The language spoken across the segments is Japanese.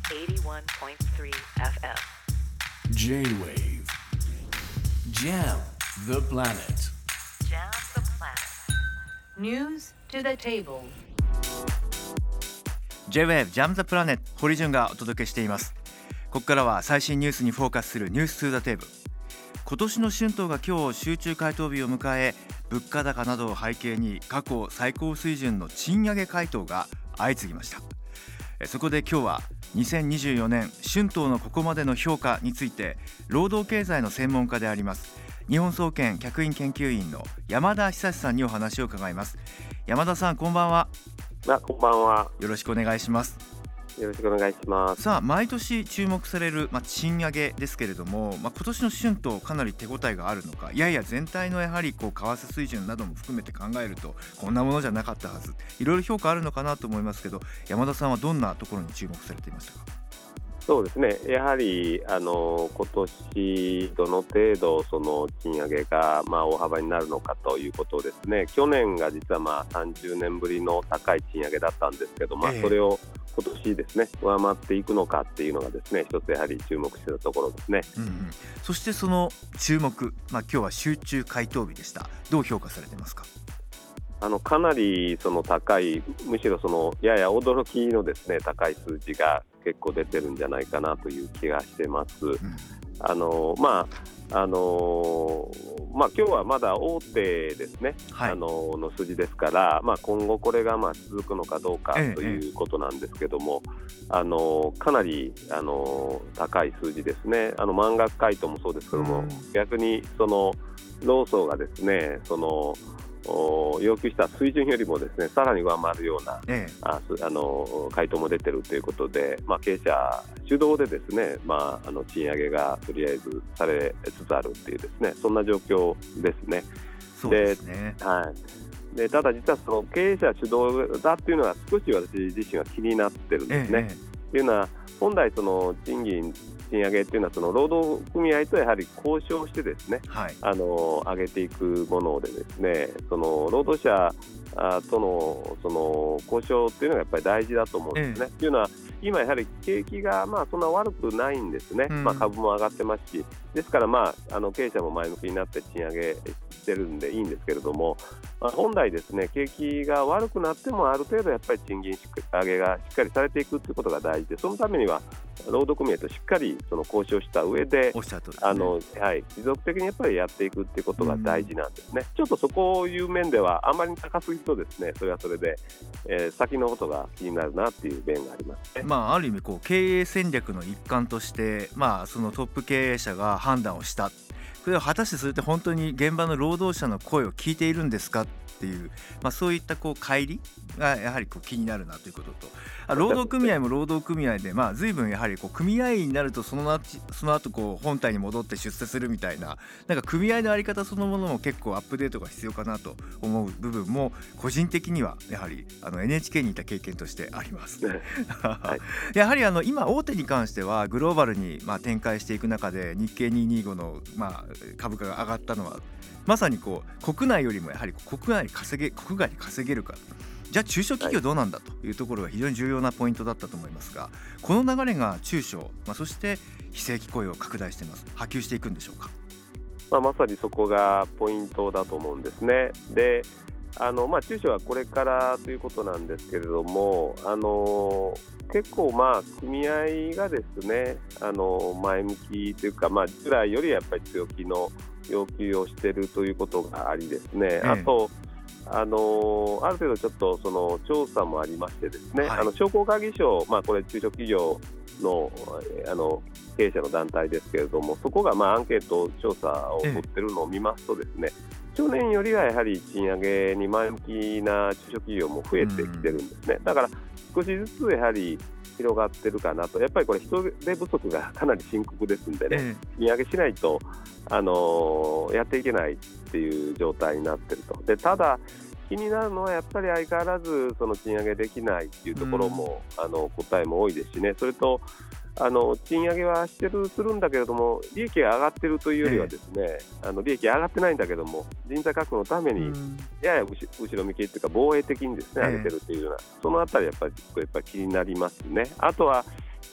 81.3 FM J-Wave Jam the Planet Jam the Planet News to the Table J-Wave Jam the Planet 堀潤がお届けしています。ここからは最新ニュースにフォーカスするニュース2 the Table。今年の春闘が今日集中回答日を迎え、物価高などを背景に過去最高水準の賃上げ回答が相次ぎました。そこで今日は2024年春闘のここまでの評価について、労働経済の専門家であります日本総研客員研究員の山田久さんにお話を伺います。山田さん、こんばんは。 こんばんは。 よろしくお願いします。 よろしくお願いします。 さあ、毎年注目される、賃上げですけれども、今年の春闘かなり手応えがあるのか、いやいや全体のやはり為替水準なども含めて考えるとこんなものじゃなかったはず、いろいろ評価あるのかなと思いますけど、山田さんはどんなところに注目されていましたか？ そうですね、やはり今年どの程度その賃上げが大幅になるのかということですね。去年が実は30年ぶりの高い賃上げだったんですけど、それを今年ですね上回っていくのかっていうのがですね、一つやはり注目しているところですね。 そしてその注目、今日は集中回答日でした。どう評価されてますか？ かなりその高い、むしろそのやや驚きのですね高い数字が結構出てるんじゃないかなという気がしてます。今日はまだ大手ですね、の数字ですから、今後これが続くのかどうかということなんですけども、かなり高い数字ですね。満額回答もそうですけども、逆にその労組がですね要求した水準よりもですねさらに上回るような、回答も出ているということで、経営者主導でですね、賃上げがとりあえずされつつあるっていうですね、そんな状況ですね。 そうですね。 でただ実はその経営者主導だっていうのは少し私自身は気になってるんですね。っていうのは本来その賃上げっていうのはその労働組合とやはり交渉してですね、上げていくものでですね、その労働者とのその交渉っていうのがやっぱり大事だと思うんですね。っていうのは今やはり景気がそんな悪くないんですね。株も上がってますし、ですから経営者も前向きになって賃上げしてるんでいいんですけれども、本来ですね景気が悪くなってもある程度やっぱり賃金上げがしっかりされていくということが大事で、そのためには労働組合としっかりその交渉した上で、持続的にやっぱりやっていくということが大事なんですね。ちょっとそこいう面ではあまり高すぎるとですね、それはそれで、先のことが気になるなっていう面がありますね。 ある意味経営戦略の一環として、そのトップ経営者が判断をした。これは果たしてそれって本当に現場の労働者の声を聞いているんですかっていう、そういった乖離がやはり気になるなということと、労働組合も労働組合で随分やはり組合員になるとその後本体に戻って出世するみたいな、組合のあり方そのものも結構アップデートが必要かなと思う部分も個人的にはやはりNHK にいた経験としてあります。やはり今大手に関してはグローバルに展開していく中で日経225の株価が上がったのはまさに国内よりもやはり国外に稼げるか。じゃあ中小企業どうなんだというところが非常に重要なポイントだったと思いますが、この流れが中小、そして非正規雇用を拡大しています。波及していくんでしょうか？ まさにそこがポイントだと思うんですね。で中小はこれからということなんですけれども、結構組合がですね前向きというか、従来よりやっぱり強気の要求をしているということがありですね、あとある程度ちょっとその調査もありましてですね、商工会議所、これ中小企業の経営者の団体ですけれども、そこがアンケート調査を取っているのを見ますとですね、去年よりはやはり賃上げに前向きな中小企業も増えてきてるんですね。だから少しずつやはり広がってるかなと。やっぱりこれ人手不足がかなり深刻ですんでね、賃上げしないとやっていけないっていう状態になってると。でただ気になるのはやっぱり相変わらずその賃上げできないっていうところも答えも多いですしね。それと賃上げはするんだけれども利益が上がっているというよりはですね、利益上がってないんだけども人材確保のためにやや後ろ向きというか防衛的にですね上げているというような、そのあたりやっぱり気になりますね。あとは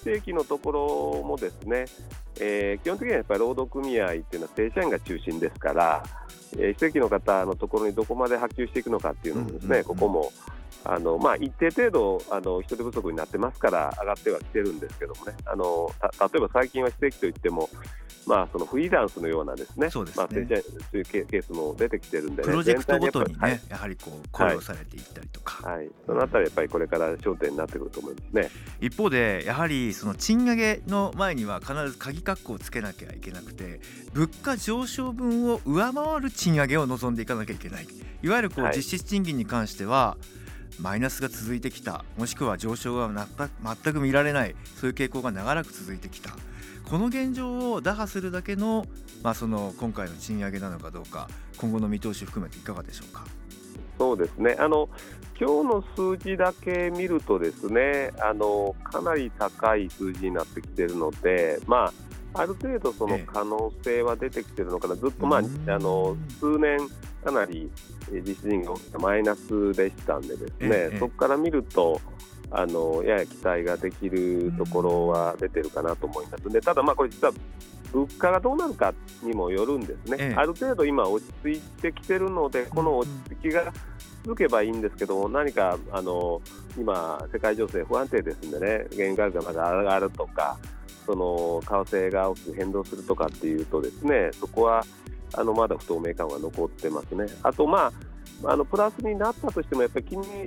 正規のところもですね、基本的にはやっぱり労働組合っていうのは正社員が中心ですから、非正規の方のところにどこまで波及していくのかっていうのもですね、ここも一定程度人手不足になってますから上がってはきてるんですけどもね、例えば最近は非正規といっても、そのフリーランスのようなですね、 そうですね、 そういうケースも出てきてるんで、ね、 プロジェクトごとにね、 はい、 やはりこう雇用されていったりとか、 はい、そのあたりやっぱりこれから焦点になってくると思いますね。 一方でやはりその賃上げの前には必ず鍵括弧をつけなきゃいけなくて、物価上昇分を上回る賃上げを望んでいかなきゃいけない。いわゆるこう実質賃金に関してはマイナスが続いてきた、もしくは上昇が全く見られない、そういう傾向が長らく続いてきた。この現状を打破するだけの、その今回の賃上げなのかどうか、今後の見通し含めていかがでしょうか。 そうですね、今日の数字だけ見るとですね、かなり高い数字になってきているので、ある程度その可能性は出てきているのかな。ずっと数年かなり実質賃金がマイナスでしたんでですね、そこから見るとやや期待ができるところは出てるかなと思います。で、ただこれ実は物価がどうなるかにもよるんですね。ある程度今落ち着いてきてるので、この落ち着きが続けばいいんですけど、何か今世界情勢不安定ですんでね、原油価格がまだ上がるとか、その為替が大きく変動するとかっていうとですね、そこはまだ不透明感が残ってますね。あとプラスになったとしてもやっぱり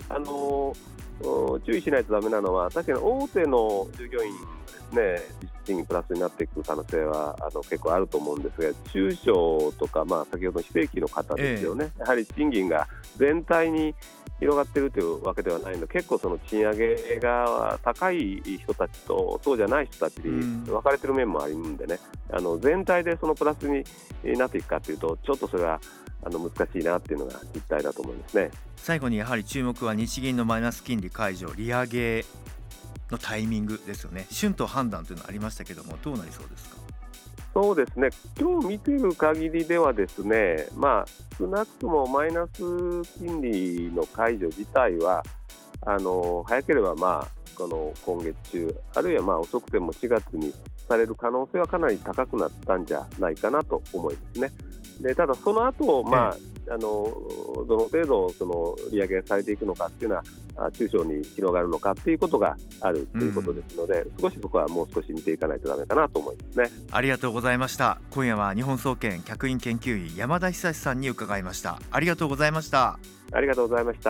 注意しないとダメなのは、確かに大手の従業員がですね、実質賃金プラスになっていく可能性は結構あると思うんですが、中小とか先ほどの非正規の方ですよね、やはり賃金が全体に広がっているというわけではないので、結構その賃上げが高い人たちとそうじゃない人たちに分かれている面もあるんでね、全体でそのプラスになっていくかというと、ちょっとそれは難しいなっていうのが実態だと思いますね。 最後にやはり注目は日銀のマイナス金利解除、利上げのタイミングですよね。春と判断というのがありましたけども、どうなりそうですか。 そうですね、今日見ている限りではですね、少なくともマイナス金利の解除自体は早ければこの今月中、あるいは遅くても4月にされる可能性はかなり高くなったんじゃないかなと思いますね。で、ただその後、どの程度その利上げがされていくのかっていうのは中小に広がるのかっていうことがあるということですので、少しそこはもう少し見ていかないとダメかなと思いますね。 ありがとうございました。今夜は日本総研客員研究員山田久さんに伺いました。ありがとうございました。 ありがとうございました。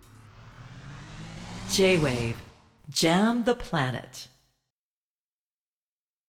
J-Wave Jam the Planet